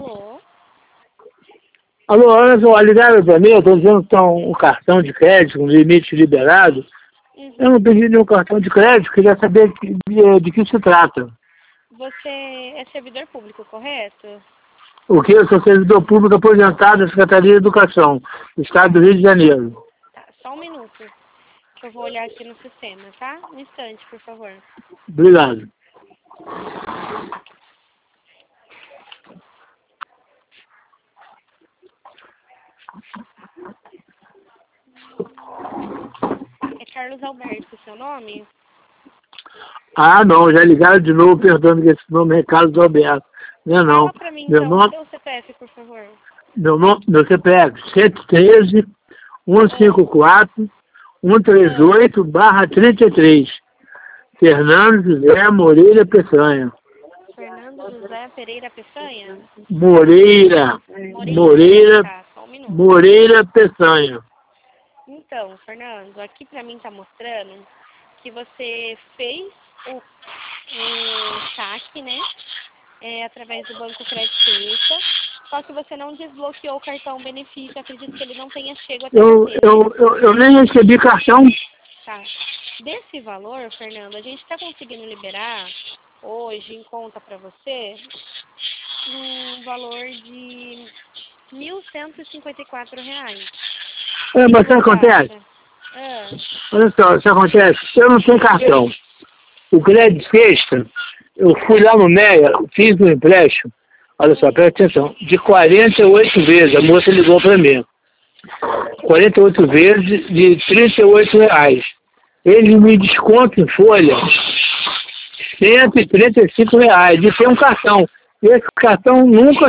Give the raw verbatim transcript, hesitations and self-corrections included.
Alô? Alô, olha só, ligaram para mim, eu estou dizendo que está um cartão de crédito, um limite liberado. Uhum. Eu não pedi nenhum cartão de crédito, queria saber de, de, de que se trata. Você é servidor público, correto? O que? Eu sou servidor público aposentado da Secretaria de Educação, do Estado do Rio de Janeiro. Tá, só um minuto, que eu vou olhar aqui no sistema, tá? Um instante, por favor. Obrigado. É Carlos Alberto, seu nome? Ah, não, já ligaram de novo, perguntando que esse nome é Carlos Alberto. Não é não. Fala pra mim, Meu então, o nome, seu C P F, por favor. meu nome, meu C P F, sete um três, um cinco quatro, um três oito, barra trinta e três. Fernando José Moreira Peçanha. Fernando José Pereira Peçanha? Moreira. Moreira. Moreira. Tá, só um minuto. Moreira Peçanha. Então, Fernando, aqui pra mim tá mostrando que você fez o, o saque, né? É, através do Banco Crédito Suíça, só que você não desbloqueou o cartão benefício. Acredito que ele não tenha chego até Eu, você, né? eu, eu, eu nem recebi cartão. Tá. Desse valor, Fernando, a gente está conseguindo liberar hoje em conta para você um valor de mil cento e cinquenta e quatro reais. É, O que mas que sabe o que você acontece? acha? Ah, Olha só, o que acontece? Eu não tenho cartão. O crédito sexta, eu fui lá no Meia, fiz um empréstimo, olha só, hum, presta atenção, de quarenta e oito vezes, a moça ligou para mim, quarenta e oito vezes de trinta e oito reais. Ele me desconta em folha cento e trinta e cinco reais, de ter um cartão. Esse cartão nunca